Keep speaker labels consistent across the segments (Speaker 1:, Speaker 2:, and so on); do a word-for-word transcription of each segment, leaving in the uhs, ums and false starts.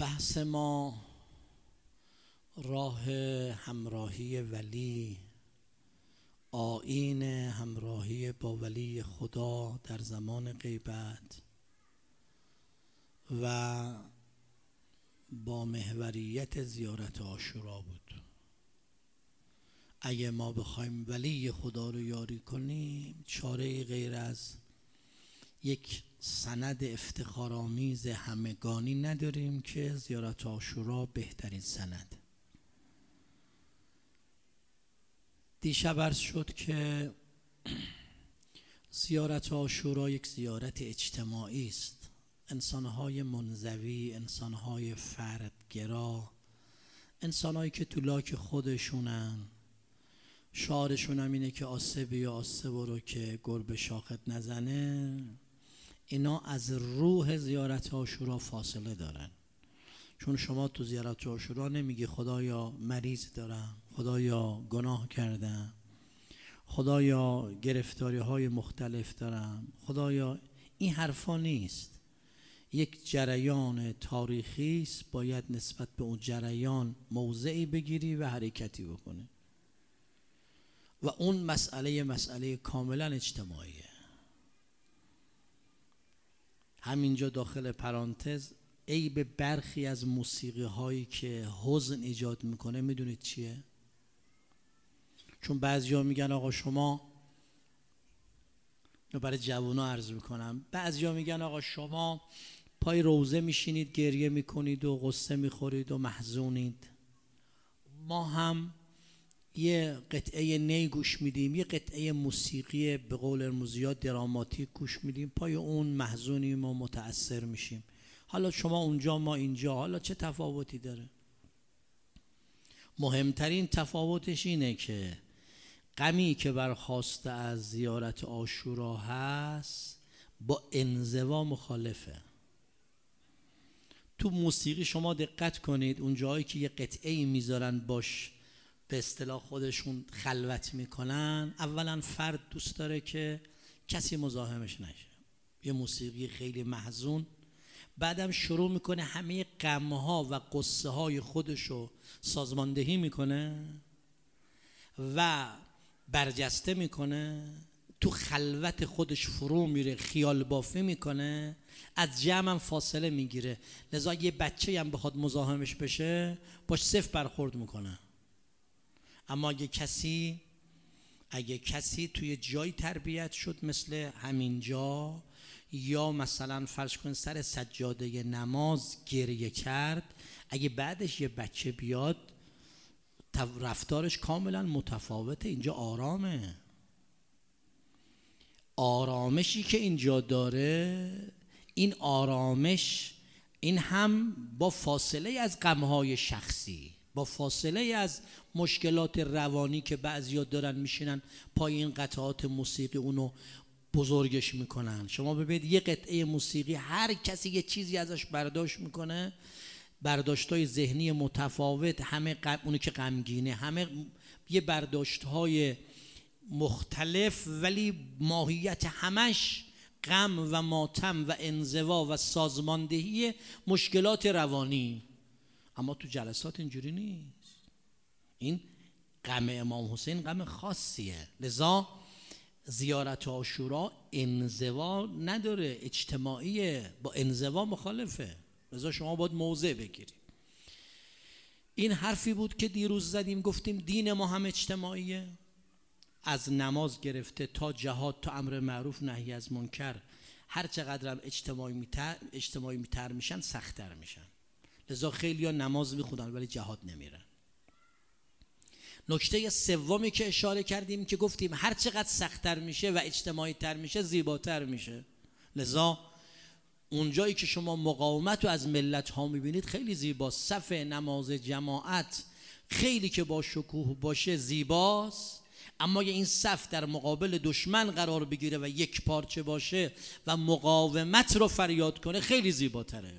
Speaker 1: بحث ما راه همراهی ولی، آیین همراهی با ولی خدا در زمان غیبت و با محوریت زیارت عاشورا بود. اگه ما بخوایم ولی خدا رو یاری کنیم، چاره غیر از یک سند افتخارآمیز همگانی نداریم که زیارت عاشورا بهترین سند. دیشب عرض شد که زیارت عاشورا یک زیارت اجتماعی است. انسانهای منزوی، انسانهای فردگرا، انسانهایی که تو لاک خودشونن، شعارشون هم اینه که آسه بیا آسه برو که گربه شاخت نزنه، اینا از روح زیارت عاشورا فاصله دارن. چون شما تو زیارت عاشورا نمیگی خدایا مریض دارم، خدایا گناه کردم، خدایا گرفتاری های مختلف دارم، خدایا، این حرفا نیست. یک جریان تاریخی است، باید نسبت به اون جریان موضعی بگیری و حرکتی بکنی و اون مسئله مسئله کاملا اجتماعیه. همینجا داخل پرانتز عیب برخی از موسیقی هایی که حزن ایجاد میکنه میدونید چیه؟ چون بعضیا میگن آقا شما، برای جوونا عرض میکنم، بعضیا میگن آقا شما پای روزه میشینید گریه میکنید و غصه میخورید و محزونید، ما هم یه قطعه نی گوش میدیم، یه قطعه موسیقی به قول ارموزیات دراماتیک گوش میدیم، پای اون محزونیم و متأثر میشیم. حالا شما اونجا ما اینجا، حالا چه تفاوتی داره؟ مهمترین تفاوتش اینه که غمی که برخواسته از زیارت عاشورا هست با انزوا مخالفه. تو موسیقی شما دقت کنید، اون جایی که یه قطعه میذارن باش به اصطلاح خودشون خلوت میکنن، اولا فرد دوست داره که کسی مزاحمش نشه، یه موسیقی خیلی محزون، بعدم شروع میکنه همه غمها و قصه های خودشو سازماندهی میکنه و برجسته میکنه، تو خلوت خودش فرو میره، خیال بافی میکنه، از جمع هم فاصله میگیره. لذا یه بچه هم بخواد مزاحمش بشه باش صفر برخورد میکنه. اما اگه کسی اگه کسی توی جایی تربیت شد مثل همینجا، یا مثلا فرض کن سر سجاده نماز گریه کرد، اگه بعدش یه بچه بیاد رفتارش کاملا متفاوته. اینجا آرامه، آرامشی که اینجا داره، این آرامش این هم با فاصله از غمهای شخصی، با فاصله از مشکلات روانی که بعضیا دارن میشینن پای این قطعات موسیقی اونو بزرگش میکنن. شما ببینید یه قطعه موسیقی هر کسی یه چیزی ازش برداشت میکنه، برداشت‌های ذهنی متفاوت، همه غم، اونی که غمگینه، همه یه برداشت‌های مختلف، ولی ماهیت همش غم و ماتم و انزوا و سازماندهی مشکلات روانی. اما تو جلسات اینجوری نیست. این غم امام حسین غم خاصیه، لذا زیارت عاشورا انزوا نداره، اجتماعیه، با انزوا مخالفه، لذا شما باید موضع بگیرید. این حرفی بود که دیروز زدیم، گفتیم دین ما هم اجتماعیه، از نماز گرفته تا جهاد تا امر معروف نهی از منکر، هر چقدر هم اجتماعی میتر اجتماعی میتر میشن سخت‌تر میشن. لذا خیلی ها نماز میخونن ولی جهاد نمیرن. نکته سومی که اشاره کردیم که گفتیم هر چقدر سخت‌تر میشه و اجتماعی تر میشه زیباتر میشه. لذا اونجایی که شما مقاومت رو از ملت ها میبینید خیلی زیباست. صف نماز جماعت خیلی که با شکوه باشه زیباست، اما این صف در مقابل دشمن قرار بگیره و یک پارچه باشه و مقاومت رو فریاد کنه خیلی زیباتره.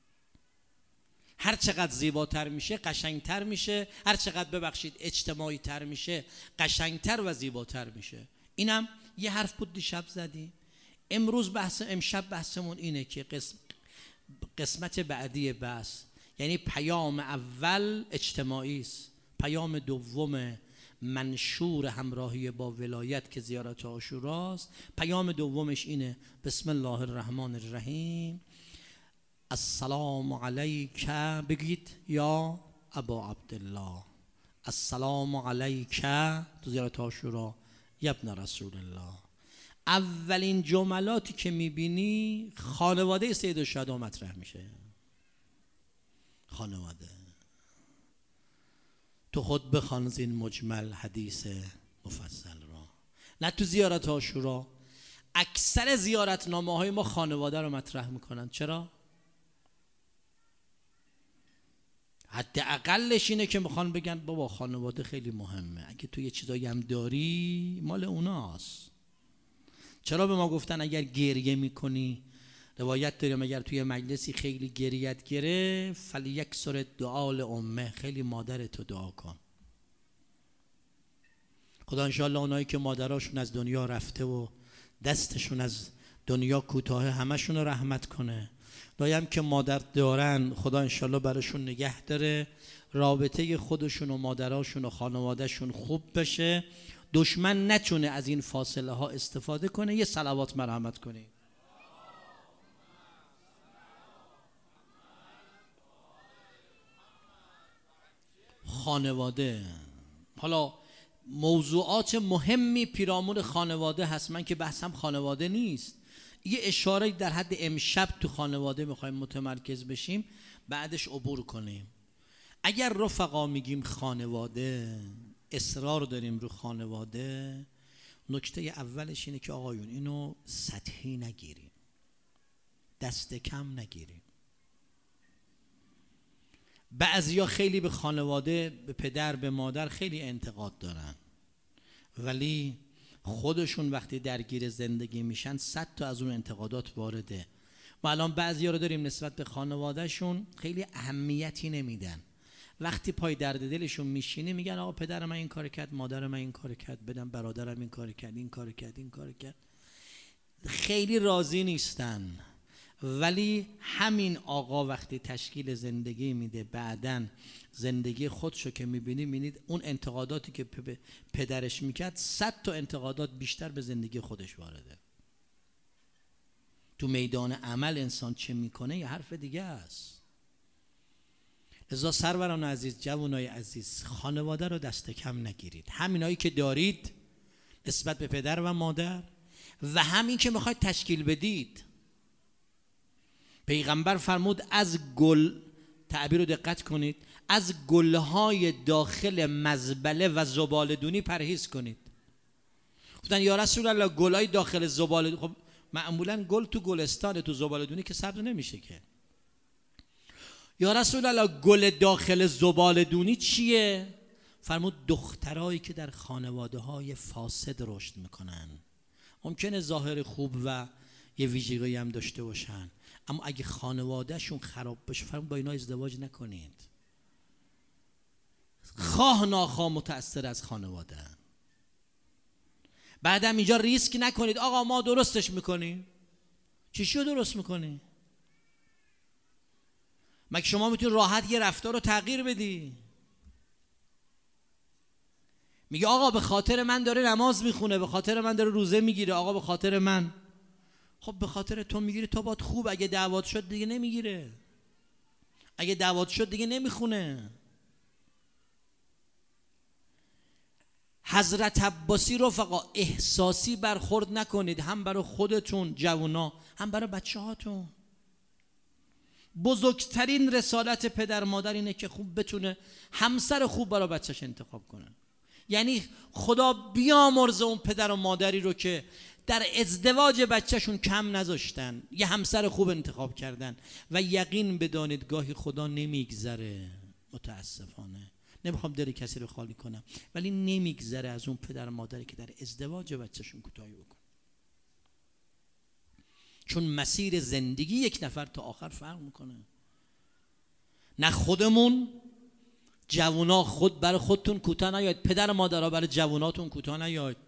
Speaker 1: هر چقدر زیباتر میشه قشنگتر میشه، هر چقدر ببخشید اجتماعی تر میشه قشنگتر و زیباتر میشه. اینم یه حرف بود دیشب زدی. امروز بحث امشب بحثمون اینه که قسم قسمت بعدی بحث یعنی پیام اول اجتماعی است، پیام دوم منشور همراهی با ولایت که زیارت عاشوراست، پیام دومش اینه بسم الله الرحمن الرحیم السلام علیک، بگید یا ابا عبدالله، السلام علیک تو زیارت عاشورا یا ابن رسول الله. اولین جملاتی که میبینی خانواده سید الشهدا مطرح میشه. خانواده تو خود بخوان این مجمل حدیث مفصل را. نه تو زیارت عاشورا اکثر زیارتنامه های ما خانواده رو مطرح میکنن. چرا؟ حداقلش اینه که میخوان بگن بابا خانواده خیلی مهمه، اگه تو یه چیزایی هم داری مال اوناست. چرا به ما گفتن اگر گریه میکنی، روایت داریم اگر توی مجلسی خیلی گریت گرفت فلیکسر دعا لامه، خیلی مادرتو دعا کن. خدا انشاءالله اونایی که مادراشون از دنیا رفته و دستشون از دنیا کوتاه همشون رو رحمت کنه. دایم که مادر دارن خدا انشاءالله براشون نگه داره، رابطه خودشون و مادراشون و خانوادهشون خوب بشه، دشمن نتونه از این فاصله ها استفاده کنه. یه صلوات مرحمت کنید. خانواده، حالا موضوعات مهمی پیرامون خانواده هست، من که بحثم خانواده نیست، یه اشاره در حد امشب تو خانواده میخوایم متمرکز بشیم، بعدش عبور کنیم. اگر رفقا میگیم خانواده، اصرار داریم رو خانواده، نکته اولش اینه که آقایون اینو سطحی نگیریم، دست کم نگیریم. بعضیا خیلی به خانواده، به پدر به مادر خیلی انتقاد دارن، ولی خودشون وقتی درگیر زندگی میشن صد تا از اون انتقادات وارده. ما الان بعضیا رو داریم نسبت به خانوادهشون خیلی اهمیتی نمیدن، وقتی پای درد دلشون میشینه میگن آقا پدر من این کار کرد، مادر من این کار کرد، بدم برادرم این کار کرد، این کار کرد، این کار کرد، خیلی راضی نیستن. ولی همین آقا وقتی تشکیل زندگی میده، بعدن زندگی خودشو که میبینی میبینید اون انتقاداتی که پدرش میکرد صد تا انتقادات بیشتر به زندگی خودش وارده. تو میدان عمل انسان چه میکنه یه حرف دیگه است. لذا سروران عزیز، جوانای عزیز، خانواده رو دست کم نگیرید. همینایی که دارید نسبت به پدر و مادر و همین که میخواید تشکیل بدید. پیغمبر فرمود از گل، تعبیر رو دقت کنید، از گلهای داخل مزبله و زباله‌دونی پرهیز کنید. گفتن یا رسول الله گلهای داخل زباله‌دونی، خب معمولا گل تو گلستان، تو زباله‌دونی که سبز نمیشه که. یا رسول الله گل داخل زباله‌دونی چیه؟ فرمود دخترایی که در خانواده های فاسد رشد میکنن. ممکنه ظاهر خوب و یه ویژگی هم داشته باشن، اما اگه خانوادهشون خراب بشه فرمود با اینا ازدواج نکنید. خواه ناخواه متأثر از خانواده. بعدم اینجا ریسک نکنید آقا ما درستش میکنیم. چیشو درست میکنی؟ مگه شما میتونی راحت یه رفتار رو تغییر بدی؟ میگه آقا به خاطر من داره نماز میخونه، به خاطر من داره روزه میگیره، آقا به خاطر من. خب به خاطر تو میگیره تا باد خوب، اگه دعوات شد دیگه نمیگیره، اگه دعوات شد دیگه نمیخونه. حضرت عباسی رفقا احساسی برخورد نکنید، هم برای خودتون جوونا هم برای بچه هاتون. بزرگترین رسالت پدر مادر اینه که خوب بتونه همسر خوب برای بچهش انتخاب کنه. یعنی خدا بیامرزه اون پدر و مادری رو که در ازدواج بچهشون کم نذاشتن، یه همسر خوب انتخاب کردن و یقین بدانید گاهی خدا نمیگذره، متاسفانه نمیخوام دل کسی رو خالی کنم، ولی نمیگذره از اون پدر و مادری که در ازدواج بچهشون کوتاهی بکنه. چون مسیر زندگی یک نفر تا آخر فرق میکنه. نه خودمون جوونا خود برای خودتون کوتاه نیاید، پدر و مادرها برای جووناتون کوتاه نیاید.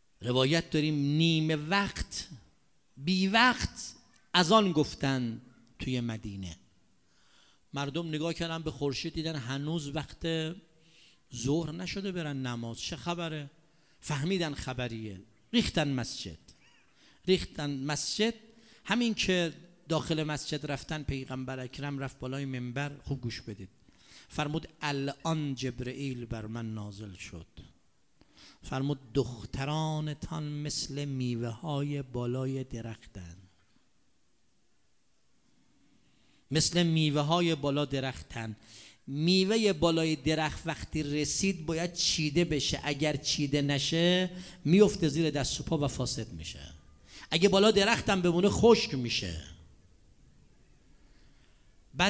Speaker 1: روایت داریم نیمه وقت بی وقت از آن گفتن توی مدینه. مردم نگاه کردن به خورشید، دیدن هنوز وقت ظهر نشده برن نماز، چه خبره؟ فهمیدن خبریه، ریختن مسجد ریختن مسجد همین که داخل مسجد رفتن، پیغمبر اکرم رفت بالای منبر. خوب گوش بدید، فرمود الان جبرئیل بر من نازل شد، فرمود دخترانتان مثل میوه های بالای درختن، مثل میوه های بالا درختن. میوه بالای درخت وقتی رسید باید چیده بشه، اگر چیده نشه میفته زیر دست و پا و فاسد میشه. اگه بالا درختم بمونه خشک میشه. بعد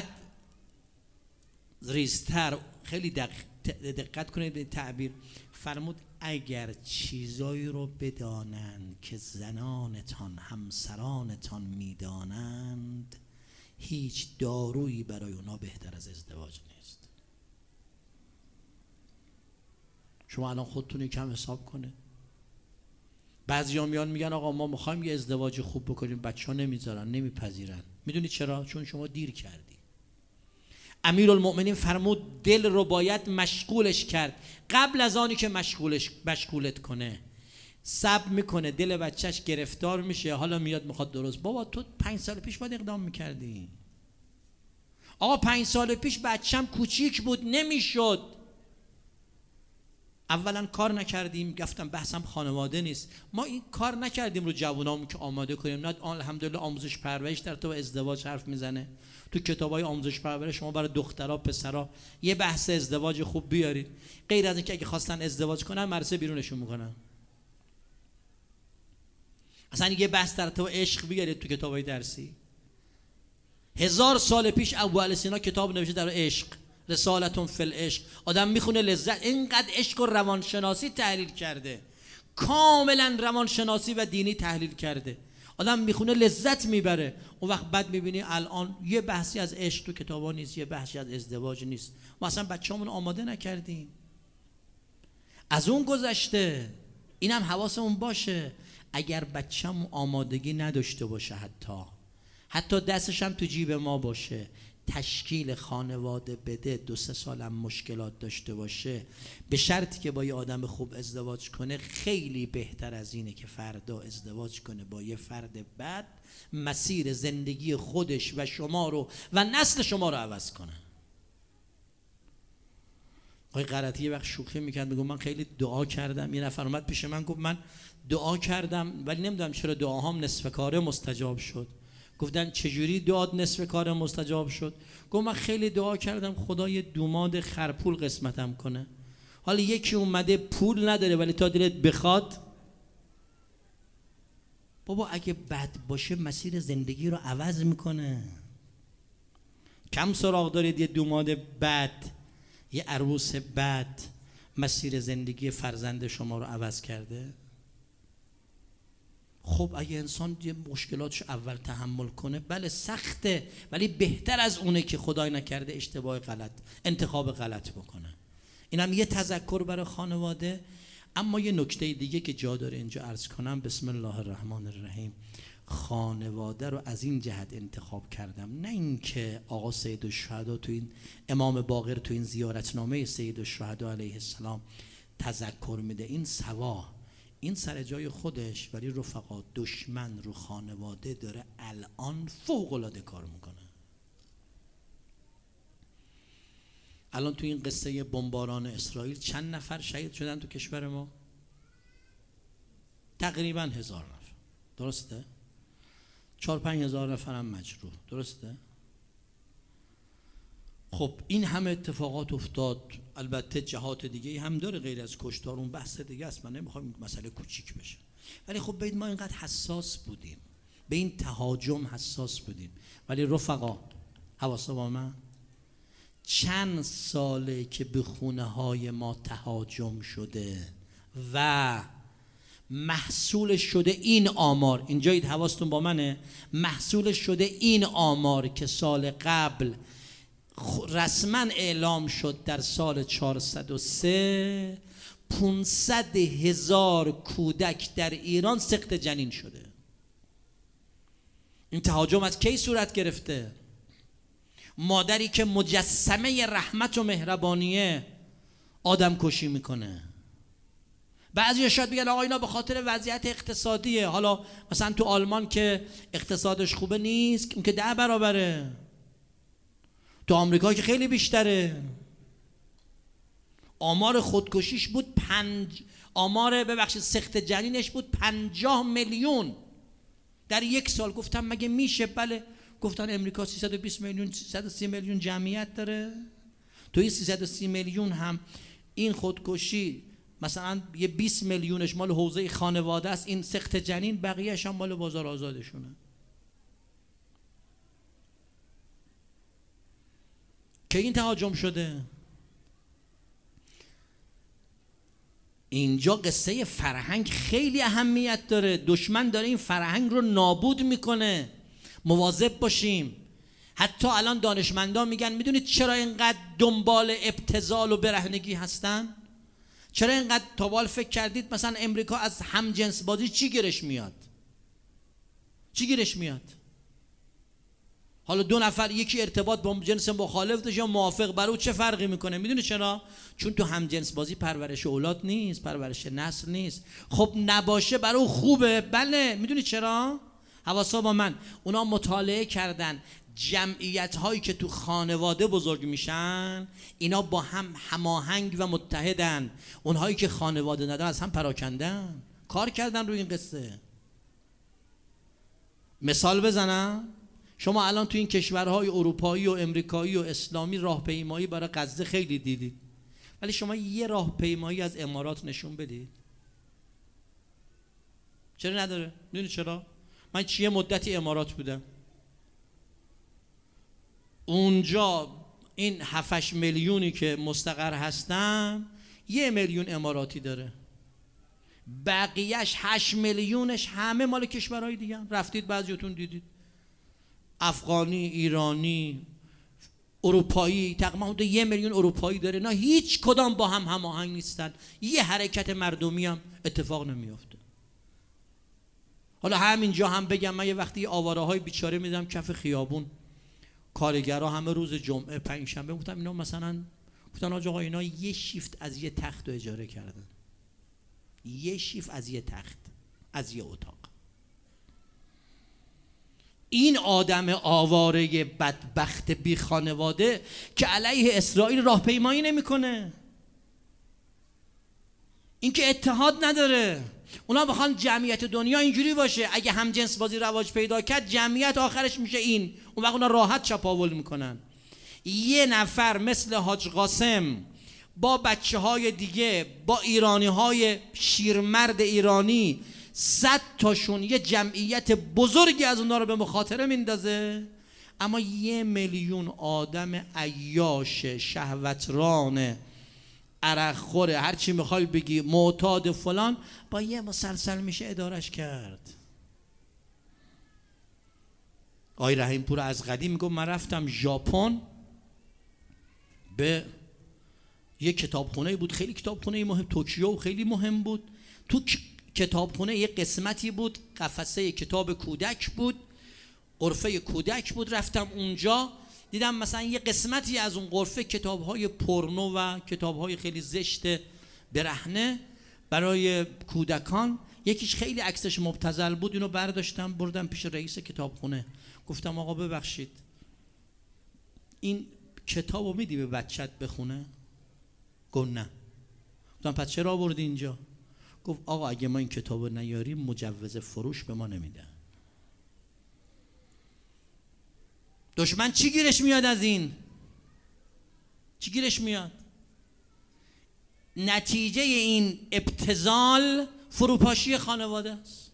Speaker 1: ریزتر، خیلی دقت کنید به تعبیر، فرمود اگر چیزایی رو بدانند که زنانتان همسرانتان میدانند، هیچ دارویی برای اونا بهتر از ازدواج نیست. شما الان خودتون یکم حساب کنه. بعضیا میان میگن آقا ما میخوایم یه ازدواج خوب بکنیم، بچه‌ها نمیذارن، نمیپذیرن. میدونی چرا؟ چون شما دیر کردی. امیرالمؤمنین فرمود دل رو باید مشغولش کرد قبل از آنی که مشغولش مشغولت کنه. صبر میکنه، دل بچهش گرفتار میشه، حالا میاد میخواد درست. بابا تو پنج سال پیش باید اقدام میکردی. آقا پنج سال پیش بچم کوچیک بود نمیشد. اولا کار نکردیم، گفتم بحثم خانواده نیست، ما این کار نکردیم رو جوانامون که آماده کنیم. نه الحمدلله آموزش پرورش در تو ازدواج حرف میزنه. تو کتابای آموزش پرورش شما برای دخترها پسرها یه بحث ازدواج خوب بیارید، غیر از اینکه اگه خواستن ازدواج کنن مدرسه بیرونشون میکنن. اصلا یه بحث در تو عشق بیارید تو کتابای درسی. هزار سال پیش ابو سینا کتاب نوشته در عشق، رسالتون فی العشق. آدم میخونه لذت. اینقدر عشق و روانشناسی تحلیل کرده، کاملا روانشناسی و دینی تحلیل کرده. آدم میخونه لذت میبره. اون وقت بعد میبینی الان یه بحثی از عشق تو کتابا نیست، یه بحثی از ازدواج نیست. ما اصلا بچه‌مون آماده نکردیم. از اون گذشته اینم حواسمون باشه. اگر بچه‌مون آمادگی نداشته باشه، حتی حتی دستش هم تو جیب ما باشه، تشکیل خانواده بده، دو سه سالم مشکلات داشته باشه، به شرطی که با یه آدم خوب ازدواج کنه، خیلی بهتر از اینه که فردا ازدواج کنه با یه فرد بد، مسیر زندگی خودش و شما رو و نسل شما رو عوض کنه. آقای قرطی یه وقت شوخی میکرد، میگم من خیلی دعا کردم. یه نفر اومد پیش من گفت من دعا کردم ولی نمیدونم چرا دعاهام نصف کاره مستجاب شد. گفتن چجوری دعات نصف کار مستجاب شد؟ گفت من خیلی دعا کردم خدا یه دوماد خرپول قسمتم کنه. حالا یکی اومده پول نداره ولی تا دلت بخواد. بابا اگه بد باشه مسیر زندگی رو عوض میکنه. کم سراغ دارید یه دوماد بد، یه عروس بد مسیر زندگی فرزند شما رو عوض کرده؟ خب اگه انسان یه مشکلاتش اول تحمل کنه، بله سخته ولی بهتر از اونه که خدای نکرده اشتباه غلط، انتخاب غلط بکنه. اینم یه تذکر برای خانواده. اما یه نکته دیگه که جا داره اینجا عرض کنم، بسم الله الرحمن الرحیم. خانواده رو از این جهت انتخاب کردم، نه اینکه آقا سید الشهدا تو این امام باقر تو این زیارتنامه سید الشهدا علیه السلام تذکر میده، این سوا، این سر جای خودش، ولی رفقا دشمن رو خانواده داره الان فوق العاده کار میکنه. الان تو این قصه بمباران اسرائیل چند نفر شهید شدن تو کشور ما؟ تقریبا هزار نفر، درسته؟ چهار پنج هزار نفر هم مجروح، درسته؟ خب این همه اتفاقات افتاد. البته جهات دیگه هم داره غیر از کشتار، اون بحث دیگه است، من نمیخوام مسئله کوچیک بشه. ولی خب ببین ما اینقدر حساس بودیم، به این تهاجم حساس بودیم. ولی رفقا حواسا با من، چند ساله که به خونه های ما تهاجم شده و محصولش شده این آمار، اینجایید حواستون با منه، محصولش شده این آمار که سال قبل رسما اعلام شد در سال چهارصد و سه پانصد هزار کودک در ایران سقط جنین شده. این تهاجم از کی صورت گرفته؟ مادری که مجسمه رحمت و مهربانیه آدم کشی میکنه. بعضی شاید بگن آقا اینا به خاطر وضعیت اقتصادیه. حالا مثلا تو آلمان که اقتصادش خوبه نیست، اون که ده برابره. تو آمریکا که خیلی بیشتره. آمار خودکشیش بود پنج آمار ببخشید سخت جنینش بود پنجاه میلیون در یک سال. گفتم مگه میشه؟ بله. گفتن امریکا سیصد و بیست میلیون سیصد و سی میلیون جمعیت داره. تو این سیصد و سی میلیون هم این خودکشی مثلا یه بیست میلیونش مال حوزه خانواده است، این سخت جنین، بقیه‌اش هم مال بازار آزادشونه. که این تهاجم شده. اینجا قصه فرهنگ خیلی اهمیت داره. دشمن داره این فرهنگ رو نابود میکنه. مواظب باشیم. حتی الان دانشمندان میگن میدونید چرا اینقدر دنبال ابتذال و برهنگی هستن؟ چرا اینقدر تا فکر کردید مثلا امریکا از همجنس بازی چی گیرش میاد؟ چی گیرش میاد؟ حالا دو نفر یکی ارتباط با جنس مخالف داشت یا موافق، برای چه فرقی میکنه؟ میدونی چرا؟ چون تو همجنس بازی پرورش اولاد نیست، پرورش نسل نیست. خب نباشه برای خوبه. بله. میدونی چرا؟ حواسا با من. اونا مطالعه کردن جمعیت هایی که تو خانواده بزرگ میشن اینا با هم هماهنگ و متحدن. اونهایی که خانواده ندارن از هم پراکندن. کار کردن روی این قصه. مثال بزنم، شما الان تو این کشورهای اروپایی و امریکایی و اسلامی راهپیمایی برای غزه خیلی دیدید، ولی شما یه راهپیمایی از امارات نشون بدید. چرا نداره؟ میدونی چرا؟ من چیه مدتی امارات بودم. اونجا این هفت میلیونی که مستقر هستن یه میلیون اماراتی داره، بقیهش هشت میلیونش همه مال کشورهای دیگه. رفتید بعضیتون دیدید، افغانی، ایرانی، اروپایی، تقریبا حدود یه میلیون اروپایی داره. نه هیچ کدام با هم هماهنگ نیستن. یه حرکت مردمی هم اتفاق نمیافته. حالا همینجا هم بگم، من یه وقتی آواره های بیچاره میدم کف خیابون، کارگرها همه روز جمعه پنج شنبه، گفتم اینا مثلا گفتن آقا اینا یه شیفت از یه تخت رو اجاره کردن، یه شیفت از یه تخت، از یه اتاق. این آدم آواره بدبخت بی خانواده که علیه اسرائیل راهپیمایی نمیکنه، این که اتحاد نداره. اونا بخوان جمعیت دنیا اینجوری باشه، اگه هم جنس بازی رواج پیدا کرد جمعیت آخرش میشه این، اون وقت اونا راحت چپاول میکنن. یه نفر مثل حاج قاسم با بچه های دیگه، با ایرانی های شیرمرد ایرانی، صد تاشون یه جمعیت بزرگی از اونا رو به مخاطره میندازه. اما یه میلیون آدم عیاش، شهوتران، عرق خوره، هر چی میخوای بگی، معتاد فلان، با یه مسلسل میشه ادارش کرد. آقای رحیم پور از قدیم میگم من رفتم ژاپن، به یه کتابخونه بود، خیلی کتابخونه مهم، توکیو خیلی مهم بود. تو کتابخونه یه قسمتی بود قفسه کتاب کودک بود، غرفه کودک بود. رفتم اونجا دیدم مثلا یه قسمتی از اون غرفه کتاب‌های پورنو و کتاب‌های خیلی زشت برهنه برای کودکان. یکیش خیلی عکسش مبتذل بود، اینو برداشتم بردم پیش رئیس کتابخونه، گفتم آقا ببخشید این کتابو میدی به بچت بخونه؟ گفت نه. گفتم پس چرا آوردی اینجا؟ گفت آقا اگه ما این کتابو نیاریم مجوز فروش به ما نمیدن. دشمن چی گیرش میاد از این؟ چی گیرش میاد؟ نتیجه این ابتذال فروپاشی خانواده است.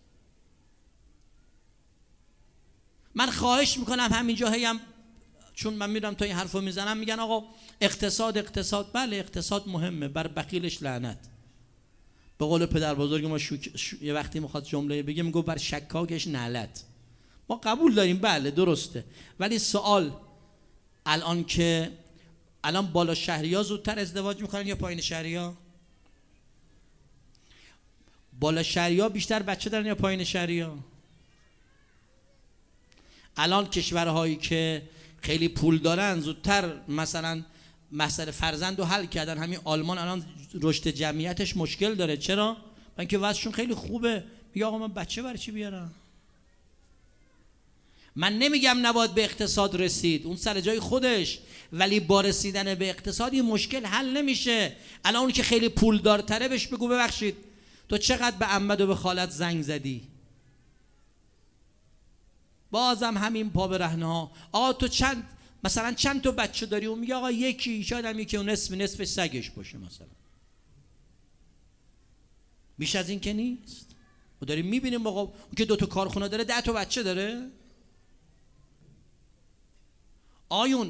Speaker 1: من خواهش میکنم همینجا هیم، چون من میرم تا این حرفو میزنم میگن آقا اقتصاد اقتصاد. بله اقتصاد مهمه، بر بخیلش لعنت. به قول پدر بزرگ ما شوک... شو... یه وقتی میخواد جمله بگه میگه بر شکاکش نعلت. ما قبول داریم، بله درسته، ولی سوال الان که الان بالا شهریا زودتر ازدواج میکنن یا پایین شهریا؟ بالا شهریا بیشتر بچه دارن یا پایین شهریا؟ الان کشورهایی که خیلی پول دارن زودتر مثلا مسئله فرزند رو حل کردن. همین آلمان الان رشد جمعیتش مشکل داره. چرا؟ برای اینکه وضعشون خیلی خوبه. میگه آقا من بچه برای چی بیارم؟ من نمیگم نباید به اقتصاد رسید، اون سر جای خودش، ولی با رسیدن به اقتصاد این مشکل حل نمیشه. الان اون که خیلی پول دارتره بهش بگو ببخشید تو چقدر به عمد و به خالت زنگ زدی؟ بازم همین پا برهنه ها. آقا تو چند مثلا چند تا بچه داری؟ اون میگه آقا یکی، شاید هم یکی، اون نصف نصف سگش باشه مثلا. بیش از این که نیست. ما داریم میبینیم آقا اون که دو تا کارخونه داره ده تا بچه داره. آیون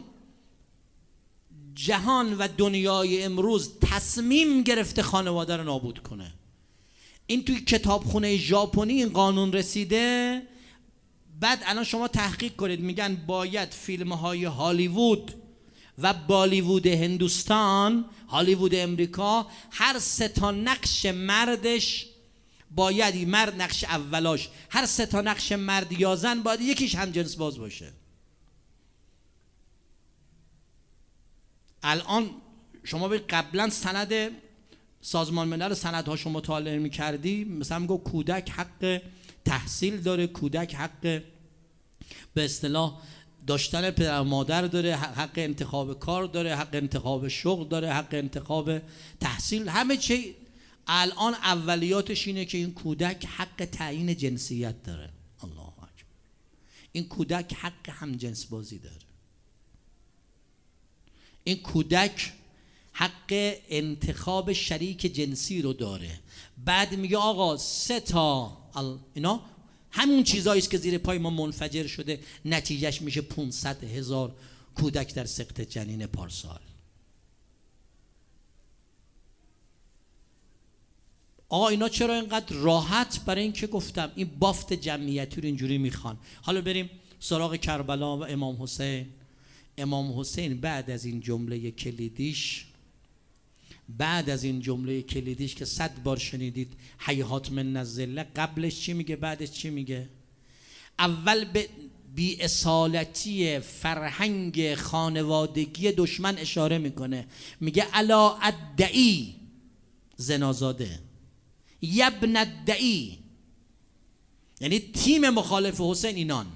Speaker 1: جهان و دنیای امروز تصمیم گرفته خانواده رو نابود کنه. این توی کتابخونه ژاپنی این قانون رسیده. بعد الان شما تحقیق کنید، میگن باید فیلم های هالیوود و بالیوود هندوستان، هالیوود امریکا، هر سه تا نقش مردش باید، مرد نقش اولاش، هر سه تا نقش مرد یا زن باید یکیش هم جنس باز باشه. الان شما به قبلا سند سازمان ملل سندهاشو مطالعه می‌کردی، مثلا میگه کودک حق تحصیل داره، کودک حق به اصطلاح داشتن پدر و مادر داره، حق انتخاب کار داره، حق انتخاب شغل داره، حق انتخاب تحصیل، همه چی. الان اولیاتش اینه که این کودک حق تعیین جنسیت داره. الله اکبر. این کودک حق هم جنس بازی داره. این کودک حق انتخاب شریک جنسی رو داره. بعد میگه آقا سه تا اینا همون چیزایی است که زیر پای ما منفجر شده، نتیجهش میشه پانصد هزار کودک در سقط جنین پارسال. آقا اینا چرا اینقدر راحت؟ برای اینکه گفتم این بافت جمعیتی رو اینجوری میخوان. حالا بریم سراغ کربلا و امام حسین. امام حسین بعد از این جمله کلیدیش، بعد از این جمله کلیدیش که صد بار شنیدید، هیهات من الذله، قبلش چی میگه؟ بعدش چی میگه؟ اول به بی اصالتی فرهنگ خانوادگی دشمن اشاره میکنه، میگه الا ادعی زنازاده، یبن ادعی، یعنی تیم مخالف حسین اینان.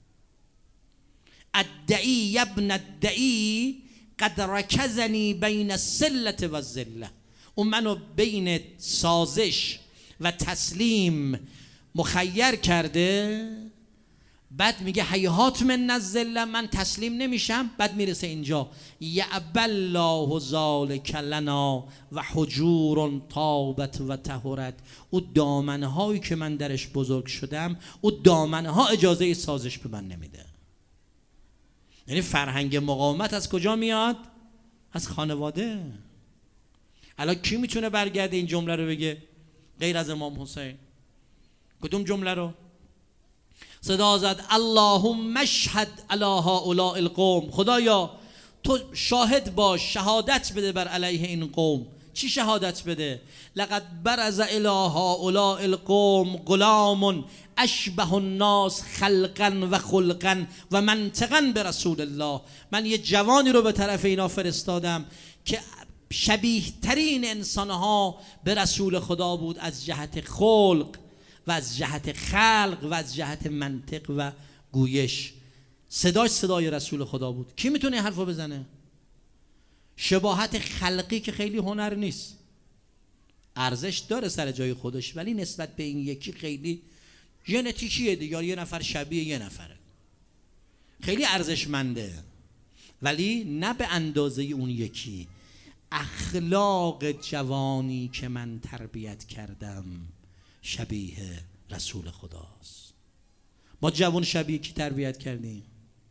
Speaker 1: ادعی یبن ادعی قد رکزنی بین السلة و الذله، اون منو بین سازش و تسلیم مخیر کرده. بعد میگه هیهات من الذله، من تسلیم نمیشم. بعد میرسه اینجا یعبی الله ذلک لنا و حجور طابت و طهرت، او دامنهایی که من درش بزرگ شدم، او دامنها اجازه سازش به من نمیده. یعنی فرهنگ مقاومت از کجا میاد؟ از خانواده. الان کی میتونه برگرده این جمله رو بگه غیر از امام حسین؟ کدوم جمله رو؟ صدا زد اللهم اشهد علی هؤلاء القوم، خدایا تو شاهد باش، شهادت بده بر علیه این قوم. چی شهادت بده؟ لقد برز الی هؤلاء القوم غلام اشبه الناس خلقا و خلقا و منطقا به رسول الله، من یه جوانی رو به طرف اینا فرستادم که شبیه ترین انسانها به رسول خدا بود، از جهت خلق و از جهت خلق و از جهت منطق و گویش. صداش صدای رسول خدا بود. کی میتونه حرفو بزنه؟ شباهت خلقی که خیلی هنر نیست، ارزش داره سر جای خودش، ولی نسبت به این یکی خیلی ژنتیکیه دیگه، یه نفر شبیه یه نفره، خیلی ارزشمنده، ولی نه به اندازه اون یکی. اخلاق جوانی که من تربیت کردم شبیه رسول خداست. ما جوان شبیه کی تربیت کردیم؟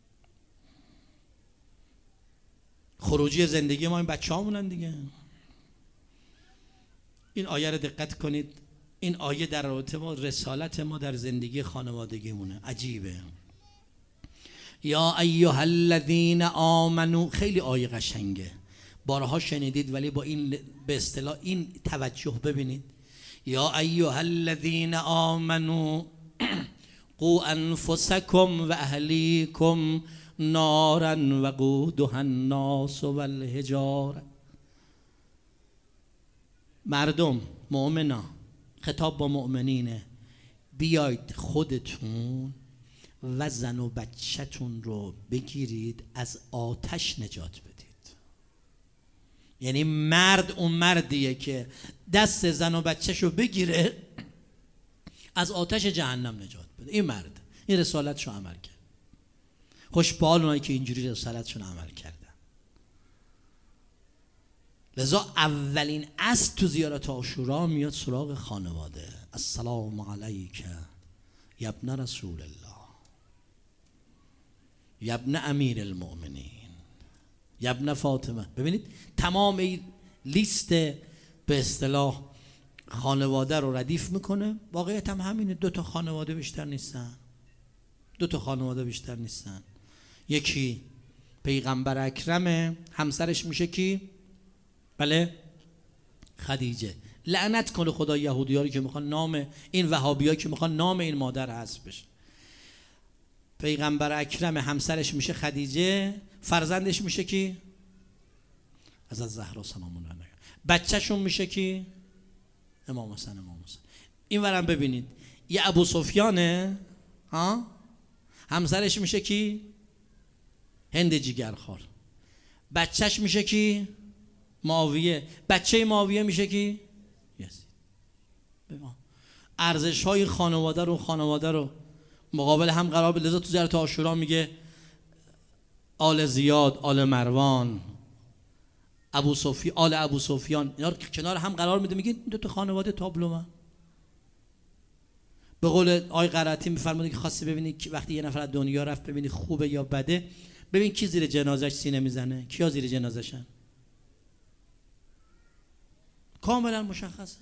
Speaker 1: خروجی زندگی ما این بچه هامونن دیگه. این آیه رو دقت کنید، این آیه در رابطه با رسالت ما در زندگی خانوادگی مونه. عجیبه. یا ایها الذین آمنو، خیلی آیه قشنگه، بارها شنیدید ولی با این به اصطلاح این توجه ببینید. یا ایها الذین آمنو قو انفسکم و اهلیکم نارا وقودها الناس والحجاره. مردم، مؤمنا، خطاب با مؤمنینه، بیاید خودتون و زن و بچه‌تون رو بگیرید از آتش نجات بدید. یعنی مرد اون مردیه که دست زن و بچه‌شو بگیره از آتش جهنم نجات بده. این مرد این رسالتشو عمل کرد. خوشبال اونایی که اینجوری رسالتشون عمل کردن. لذا اولین اصل تو زیارت عاشورا میاد سراغ خانواده. السلام علیک یا ابن رسول الله یا ابن امیر المؤمنین یا ابن فاطمه. ببینید تمام این لیست به اصطلاح خانواده رو ردیف میکنه. واقعیت هم همینه، دو تا خانواده بیشتر نیستن. دو تا خانواده بیشتر نیستن. یکی پیغمبر اکرمه، همسرش میشه کی؟ بله خدیجه. لعنت کنه خدا یهودیاری که میخوان نام این وهابیایی که میخوان نام این مادر حذف بشه. پیغمبر اکرم همسرش میشه خدیجه، فرزندش میشه کی؟ حضرت زهرا سلام الله علیها. بچه‌شون میشه کی؟ امام حسن. امام حسن این ورم ببینید یه ابو سفیانه، ها، همسرش میشه کی؟ هند جیگرخوار. بچهش میشه کی؟ معاویه. بچه معاویه میشه کی؟ یزید. ببین ارزش های خانواده رو خانواده رو مقابل هم قرار بده. لذا تو زیارت عاشورا میگه آل زیاد، آل مروان، ابو سفیان، آل ابو سفیان، اینا رو کنار هم قرار میده، میگه دو تا خانواده تابلو. من به قول آقای قرائتی میفرماید که خواستی ببینی وقتی یه نفر از دنیا رفت ببینی خوبه یا بده، ببین کی زیر جنازش سینه میزنه، کیا زیر جنازشن. کاملا مشخصه.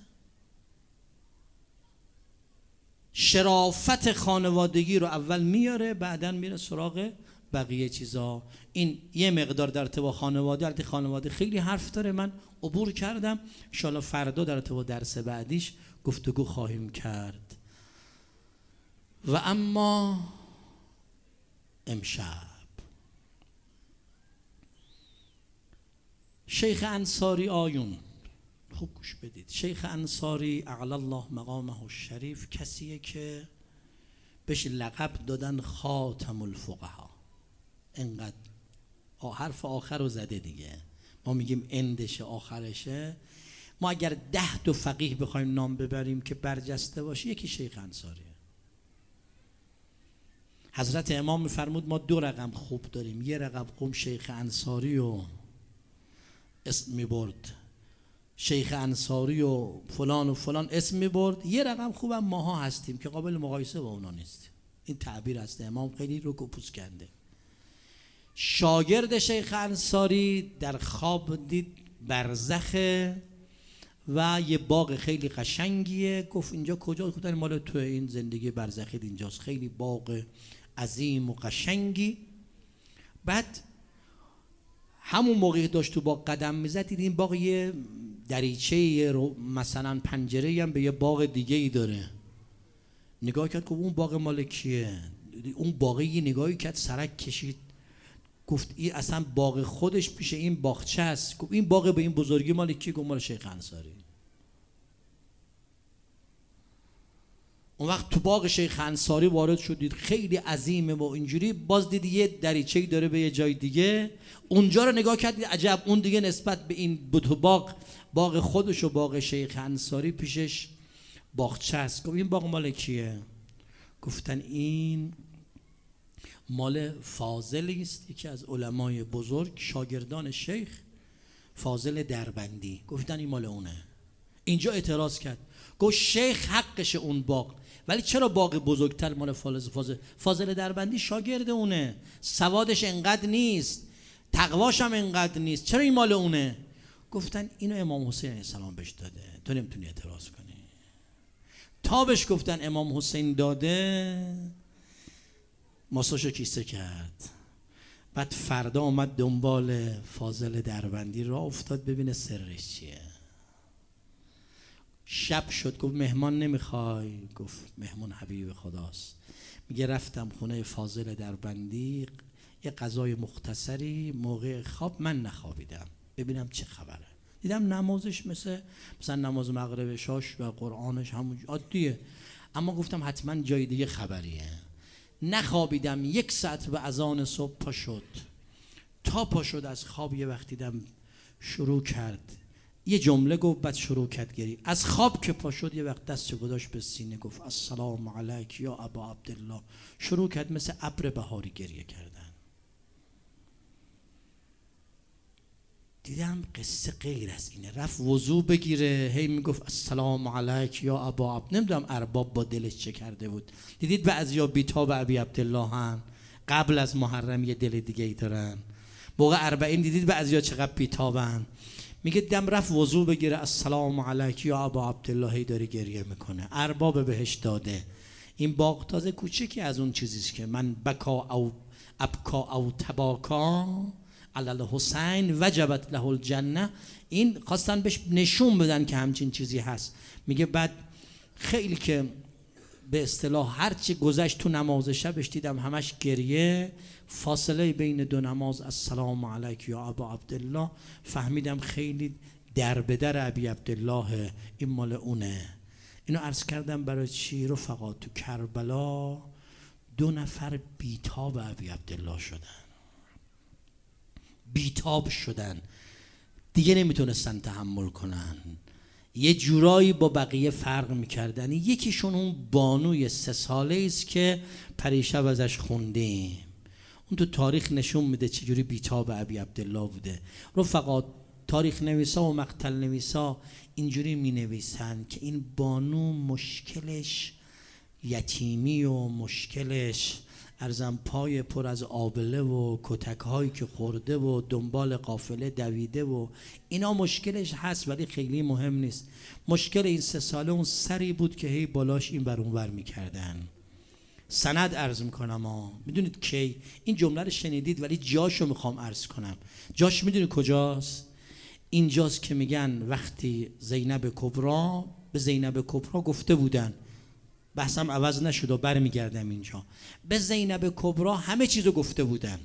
Speaker 1: شرافت خانوادگی رو اول میاره، بعدن میره سراغ بقیه چیزا. این یه مقدار در ارتباط خانواده. البته خانواده خیلی حرف داره، من عبور کردم. ان شاءالله فردا در ارتباط درس بعدیش گفتگو خواهیم کرد. و اما امشب شیخ انصاری آیون، خوب گوش بدید. شیخ انصاری اعلی الله مقامه الشریف کسیه که بهش لقب دادن خاتم الفقها. انقدر حرف آخر رو زده دیگه. ما میگیم اندشه آخرشه. ما اگر ده تا فقیه بخوایم نام ببریم که برجسته باشه، یکی شیخ انصاریه. حضرت امام میفرمود ما دو رقم خوب داریم. یه رقم قوم شیخ انصاری و اسم میبرد، شیخ انصاری و فلان و فلان اسم میبرد. یه رقم خوبم ماها هستیم که قابل مقایسه با اونا نیست. این تعبیر است. امام خیلی رو کپوس کنده. شاگرد شیخ انصاری در خواب دید برزخه و یه باغ خیلی قشنگیه. گفت اینجا کجا؟ گفتن مال تو، این زندگی برزخی اینجاست. خیلی باغ عظیم و قشنگی. بعد همون موقعی داشت تو باغ قدم میزد، دید این باغ یه دریچه رو مثلا پنجره هم به یه باغ دیگه ای داره. نگاه کرد، گفت اون باغ مال کیه؟ اون باغ یه نگاهی کرد، سرک کشید، گفت این اصلا باغ خودش پیش این باغچه است. گفت این باغ به این بزرگی مال کی؟ گفت مال شیخ انصاری. اون وقت تو باغ شیخ انصاری وارد شدید، خیلی عظیمه و اینجوری. باز دیدی یه دریچه‌ای داره به یه جای دیگه. اونجا رو نگاه کردید، عجب اون دیگه نسبت به این باغ، باغ خودش و باغ شیخ انصاری پیشش باغچه است. گفت این باغ مال کیه؟ گفتن این مال فاضلی است، یکی از علمای بزرگ شاگردان شیخ، فاضل دربندی. گفتن این مال اونه. اینجا اعتراض کرد، گفت شیخ حقش اون باغ، ولی چرا باغ بزرگتر مال فاضل؟ فاضل دربندی شاگرد اونه، سوادش انقدر نیست، تقواش هم انقدر نیست، چرا این مال اونه؟ گفتن اینو امام حسین علیه السلام بهش داده، تو نمیتونی اعتراض کنی. تا بهش گفتن امام حسین داده، ماساشو کیسه کرد. بعد فردا اومد دنبال فاضل دربندی، راه افتاد ببینه سرش چیه. شب شد، گفت مهمان نمیخوای؟ گفت مهمان حبیب خداست. میگه رفتم خونه فاضل دربندی، یه غذای مختصری، موقع خواب من نخوابیدم ببینم چه خبره. دیدم نمازش مثل مثلا نماز مغرب شاش و قرآنش همون عادیه، اما گفتم حتما جای دیگه خبریه. نخوابیدم، یک ساعت به اذان صبح پا شد. تا پا شد از خواب یه وقت دیدم شروع کرد یه جمله گفت، بعد شروع کرد گریه. از خواب که پا شد یه وقت دستشو گذاشت به سینه گفت السلام علیک یا ابا عبدالله. شروع کرد مثل ابر بهاری گریه کردن. دیدم قصه غیر از اینه. رفت وضو بگیره، هی میگفت السلام علیک یا ابا عبد. نمیدونم ارباب با دلش چه کرده بود. دیدید بعضیا بیتاب ابی عبدالله هن، قبل از محرم یه دل دیگه ای دارن. موقع اربعین دیدید بعضیا چقدر بیتابن. میگه دم رفت وضو بگیره السلام علیک یا ابا عبدالله، هی داره گریه میکنه. ارباب بهش داده. این باغ تازه کوچکی از اون چیزیست که من بکا او ابکا او تباکا علی حسین وجبت له الجنه. این خواستن بهش نشون بدن که همچین چیزی هست. میگه بعد خیلی که به اصطلاح هرچی گذشت تو نماز شبش دیدم همش گریه، فاصله بین دو نماز السلام علیک یا ابا عبدالله، فهمیدم خیلی در به در ابی عبدالله، این مال اونه. اینو عرض کردم برای چی؟ رفقا تو کربلا دو نفر بیتاب ابی عبدالله شدن، بیتاب شدن، دیگه نمیتونستن تحمل کنن، یه جورایی با بقیه فرق میکردن. یکیشون اون بانوی سه ساله است که پریشب ازش خوندیم، اون تو تاریخ نشون میده چجوری بیتاب ابی عبدالله بوده. رفقا تاریخ نویسا و مقتل نویسا اینجوری می نویسن که این بانو مشکلش یتیمی و مشکلش ارزم پای پر از آبله و کتک هایی که خورده و دنبال قافله دویده و اینا مشکلش هست، ولی خیلی مهم نیست. مشکل این سه ساله اون سری بود که هی بالاش این بر اون ور میکردن. سند عرض میکنم ها، میدونید کی این جمله رو شنیدید ولی جاشو میخوام عرض کنم. جاش میدونید کجاست؟ اینجاست که میگن وقتی زینب کبرا به زینب کبرا گفته بودن، بحثم عوض نشد و برمیگردم اینجا، به زینب کبرا همه چیزو گفته بودن،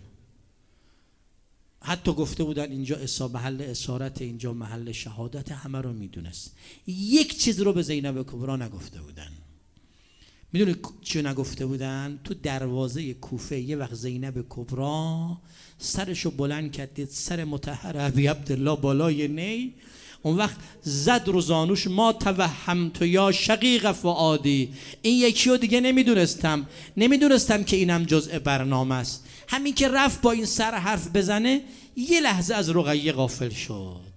Speaker 1: حتی گفته بودن اینجا اصا محل اسارت، اینجا محل شهادت، همه رو میدونست. یک چیز رو به زینب کبرا نگفته بودن. میدونی چی نگفته بودن؟ تو دروازه کوفه یه وقت زینب کبرا سرشو بلند کرد، دید سر مطهر ابی عبدالله بالای نی، اون وقت زد رو زانوش ما توهمت یا شقیق فؤادی، این یکی رو دیگه نمیدونستم نمیدونستم که اینم جزء برنامه است. همین که رفت با این سر حرف بزنه یه لحظه از رقیه غافل شد.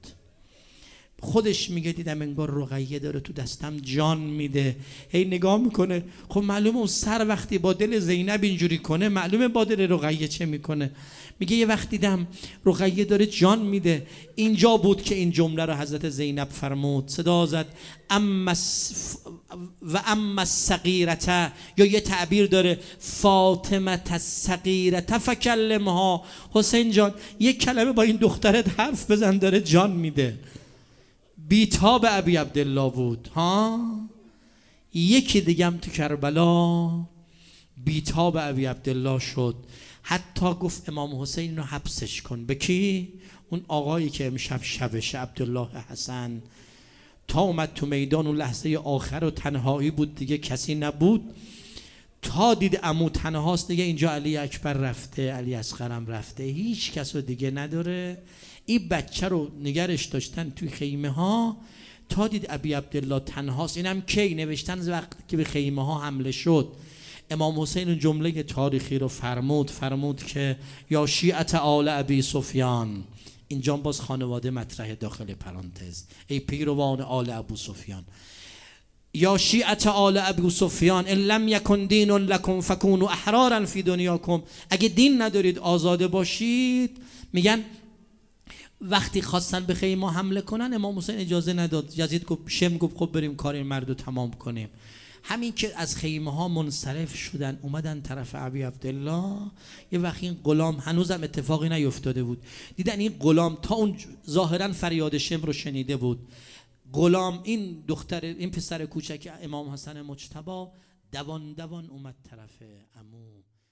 Speaker 1: خودش میگه دیدم انگار رقیه داره تو دستم جان میده، هی نگاه میکنه. خب معلومه اون سر وقتی با دل زینب اینجوری کنه معلومه با دل رقیه چه میکنه. میگه یه وقت دیدم رقیه داره جان میده. اینجا بود که این جمله رو حضرت زینب فرمود، صدا زد اما و اما الصغیرة، یا یه تعبیر داره فاطمه الصغیرة فکلمها، حسین جان یک کلمه با این دخترت حرف بزن، داره جان میده. بیتاب ابی عبدالله بود ها. یکی دیگه هم تو کربلا بیتاب ابی عبدالله شد، حتی گفت امام حسین رو حبسش کن. به کی؟ اون آقایی که امشب شبشه، عبدالله حسن. تا اومد تو میدان اون لحظه آخر و تنهایی بود دیگه، کسی نبود. تا دید عمو تنهاست دیگه، اینجا علی اکبر رفته، علی اصغرم رفته، هیچ کس رو دیگه نداره. این بچه رو نگرش داشتن توی خیمه ها تا دید ابی عبدالله تنهاست. اینم کی نوشتن وقتی که به خیمه ها حمله شد. امام حسین جمله تاریخی رو فرمود فرمود که یا شیعت آل ابی سفیان، اینجا باز خانواده مطرح داخل پرانتز، ای پیروان آل ابو سفیان، یا شیعت آل ابو سفیان ان لم یکن دین لکم فکونوا احرارا فی دنیاکم، اگه دین ندارید آزاده باشید. میگن وقتی خواستن به خیمه حمله کنن امام حسین اجازه نداد. یزید گفت شم گفت خب بریم کار این مرد رو تمام کنیم. همین که از خیمه ها منصرف شدن اومدن طرف ابی عبدالله، یه وقت این غلام، هنوزم اتفاقی نیفتاده بود، دیدن این غلام تا اون ظاهرا فریاد شم رو شنیده بود، غلام این دختر این پسر کوچک امام حسن مجتبی دوان دوان اومد طرف عمو